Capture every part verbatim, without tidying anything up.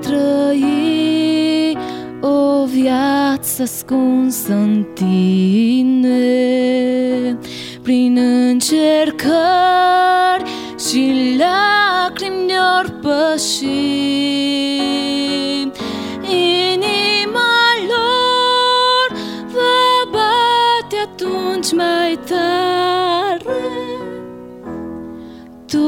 trăi o viață ascunsă în tine, prin încercări și lacrimi ne-or păși. Inima lor va bate atunci mai tare. Tu,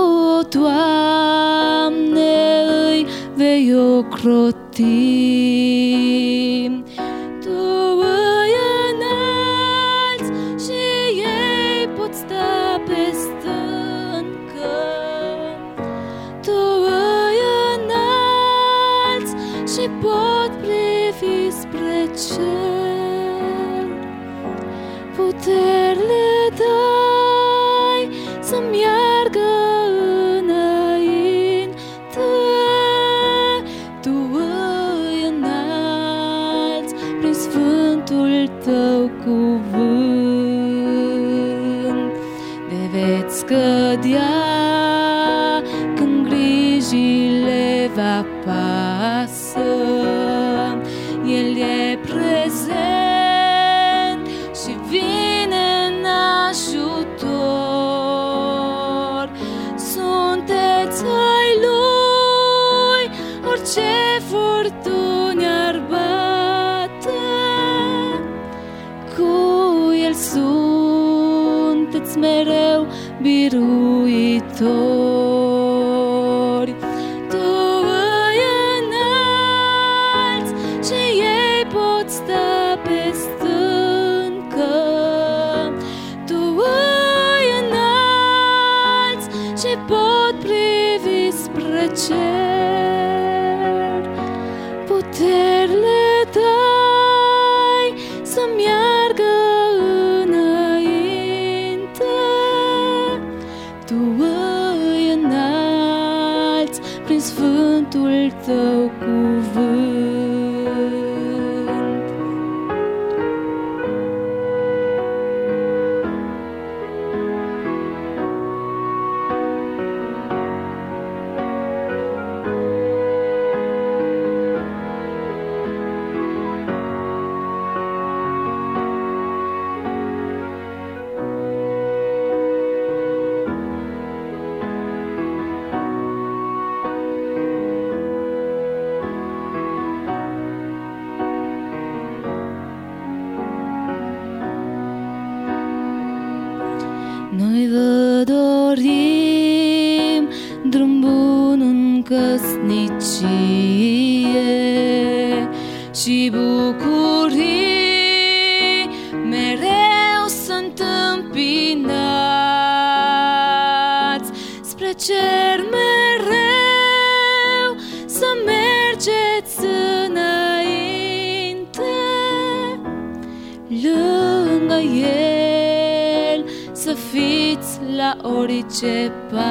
Doamne, îi vei ocroti. Tu îi înalți și ei pot sta pe stâncă. Tu îi înalți și pot privi spre cer. Puteri le dai să meargă înainte. Tu îi înalți prin sfântul tău cuvânt. De veți scădea când grijile vă apasă. El e prezent și vine în ajutor. Sunteți ai lui, orice furtuni ar bate. Cu el sunteți mereu biruitori. Tu îi înalți și ei pot sta pe stâncă. Tu îi înalți și pot privi spre cer. Puteri le dai să meargă înainte. Tu îi înalți prin sfântul tău cuvânt. Noi vă dorim drum bun în căsnicie și bucurii mereu să întâmpinați. Spre cer mereu să mergeți înainte, lângă El să fiți la orice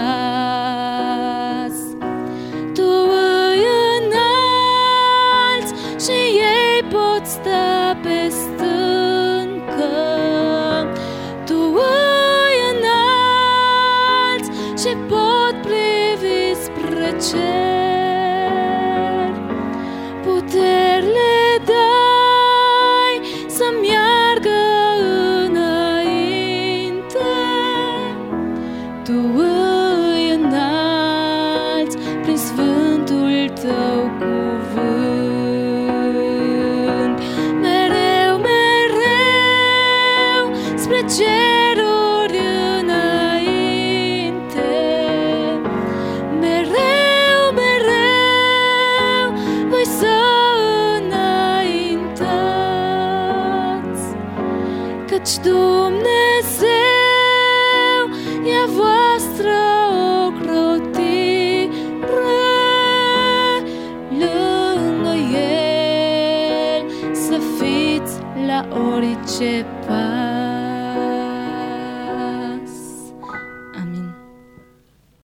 pas. Tu îi înalți și ei pot sta pe stâncă. Tu îi înalți și pot privi spre cer. Puteri le dai să meargă înainte. Tu îi înalți prin sfântul tău cuvânt. Mereu, mereu spre ceruri înainte. Mereu, mereu voi să înaintați, căci Dumnezeu e a voastră ocrotire. Lângă El să fiți la orice pas.